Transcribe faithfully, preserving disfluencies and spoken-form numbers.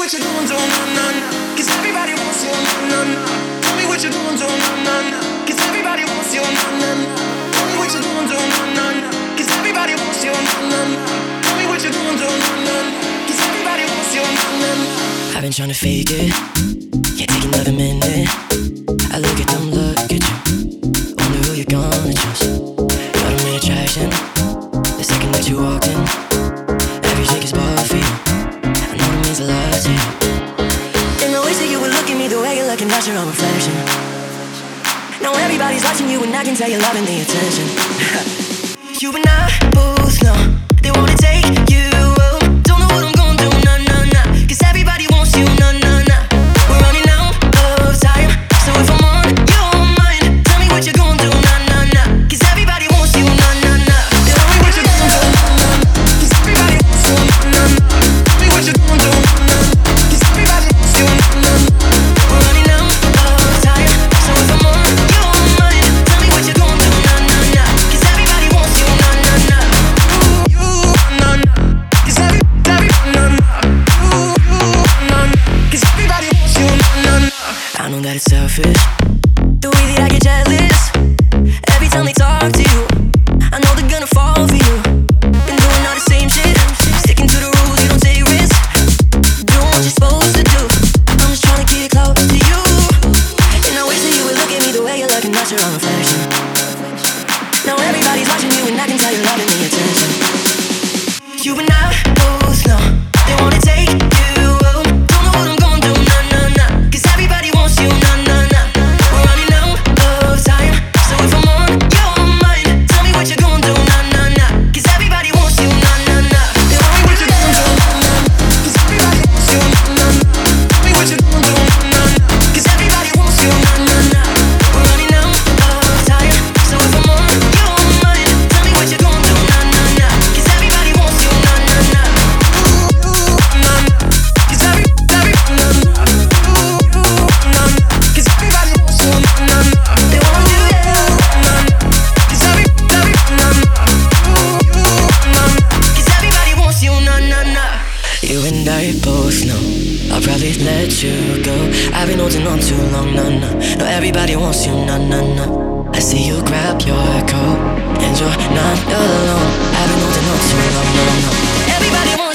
what you're doing, doing, nah, nah, nah. Cause everybody wants you, nah, nah, nah. Tell me what you're doing, doing, nah, nah, nah. Cause everybody wants you, nah, nah, nah. Tell me what you're doing, doing, nah, nah, nah. Cause everybody wants you, nah, nah, nah. Tell me what you're doing, doing, nah, nah, nah. Cause everybody wants you, nah, nah, nah. I've been trying to fake it, can't take another minute. I look at them, look at you, wonder who you're gonna choose. Got a main attraction, the second that you walked in. Every drink is bought for you, I know it means a lot to you. And the ways that you would look at me, the way you're looking, that's your own reflection. Now everybody's watching you and I can tell you're loving the attention. You and I both know they wanna take you home. Don't know what I'm gonna do, nah, nah, nah. Cause everybody wants you, nah, nah, nah. We're running out of time, so if I'm on your mind, tell me what you're gonna do, nah, nah, nah. Cause everybody wants you, nah, nah, nah. Tell me what you're gonna do, nah, nah, nah. Cause everybody wants you, nah, nah, nah. Tell me what you're gonna do, nah, nah, nah. Cause everybody wants you, nah, nah, nah. We're running out of time, so if I'm on your mind, tell me what you're gonna do, nah, nah, nah. Cause everybody wants you, nah, nah, nah. You, nah, nah. Cause every, every, nah, nah. You, you, nah, nah. Cause everybody wants you, nah, nah, nah. I know that it's selfish, the way that I get jealous every time they talk to you. I know they're gonna fall for you. Been doing all the same shit, sticking to the rules, you don't take risks, doing what you're supposed to do. I'm just trying to get close to you. And I wish that you would look at me the way you're looking, that's your own reflection. Now everybody's watching you and I can tell you're loving the attention. You and I both know they wanna take you home. Don't know what I'm gonna do, nah, nah, nah. Cause everybody wants you, nah, nah, nah. We're running out of time, so if I'm on your mind, tell me what you're gonna do, nah, nah, nah. Cause everybody wants you, nah, nah, nah. Tell me what you're gonna do, nah, nah, nah. Cause everybody wants you, nah, nah, nah. Tell me what you're gonna do, nah, nah, nah. Cause everybody wants you, nah, nah, nah. We're running out of time, so if I'm on your mind, tell me what you're gonna do, nah, nah, nah. Cause everybody wants you, nah, nah, nah. You, nah, nah. Cause every, every, nah, nah. You, you, nah, nah. Cause everybody wants you, nah, nah, nah. They want you, yeah. Nah, nah. Cause every, every, nah, nah. You, you, nah, nah. Cause everybody wants you, nah, nah, nah. You and I both know I'll probably let you go. I've been holding on too long, nah, nah. No, everybody wants you, nah, nah, nah. I see you grab your coat and you're not alone. I've been holding on too long, no, no. Everybody wants